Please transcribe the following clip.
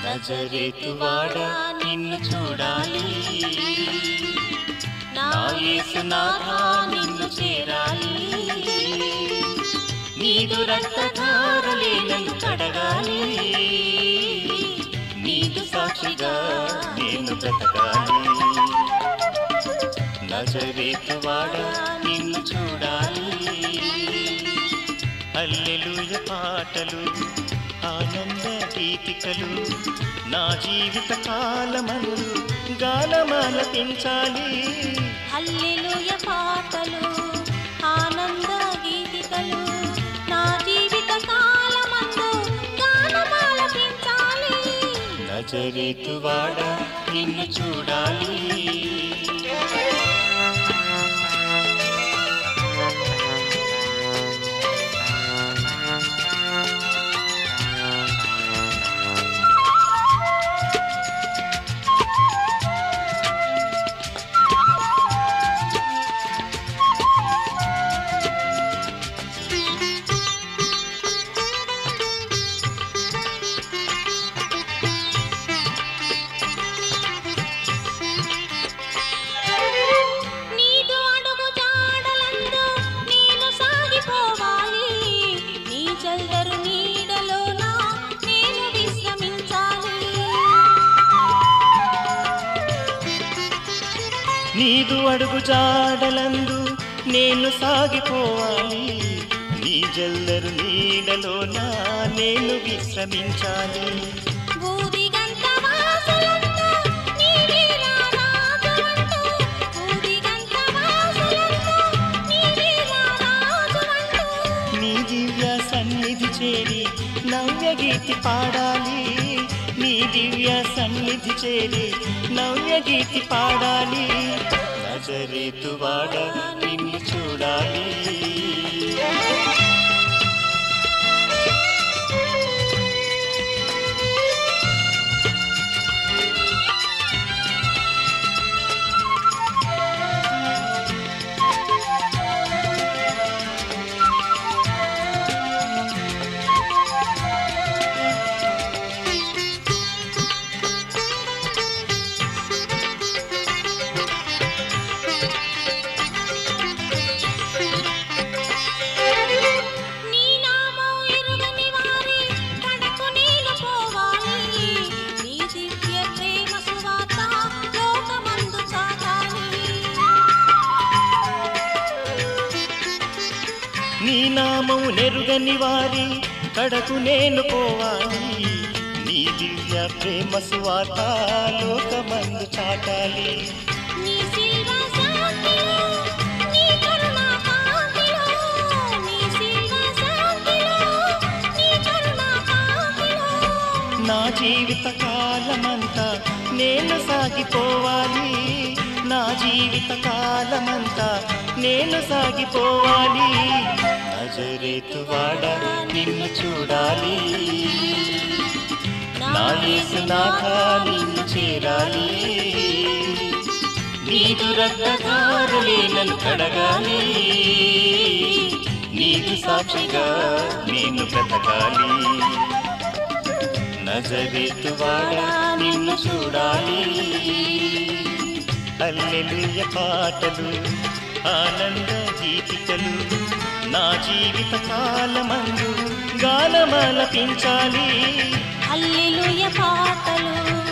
నజరేతువాడా నిన్ను చూడాలి, నా యేసునాథా నిన్ను చేరాలి. నీదు రక్తధారలే నన్ను కడగాలి, నీదు సాక్షిగా నేను బ్రతకాలి. నజరేతువాడా నిన్ను చూడాలి. హల్లెలూయా పాటలు, ఆనంద గీతికలు నా జీవిత కాలమందు గానమాలపించాలి. హల్లెలూయా పాటలు, ఆనంద గీతికలు నా జీవిత కాలమందు గానమాలపించాలి. నజరేతువాడా నిన్ను చూడాలి. నీదు అడుగు జాడలందు నేను సాగిపోవాలి, నీ జల్లరు నీడలోన నేను విశ్రమించాలి. నీ దివ్య సన్నిధి చేరి నవ్య గీతి పాడాలి, నీ దివ్య సన్నిధి చేరి నవ్య గీతి పాడాలి. నజరేతువాడా నిన్ను చూడాలి. నీ నామం నెరుగని వారి కడకు నేను పోవాలి, నీ దివ్య ప్రేమ సువార్త లోకమందు చాటాలి. నా జీవిత కాలమంతా నేను సాగిపోవాలి, నా జీవిత కాలమంతా నేను సాగిపోవాలి. నజరేతువాడా నిన్ను చూడాలి, నా యేసునాథా నిన్ను చేరాలి. నీదు రక్తధారలే నన్ను కడగాలి, నీదు సాక్షిగా నేను బ్రతకాలి. నజరేతువాడా నిన్ను చూడాలి. హల్లెలూయా పాటలు, ఆనంద గీతికలు నా జీవిత కాలమందు గానమాలపించాలి. హల్లెలూయా పాటలు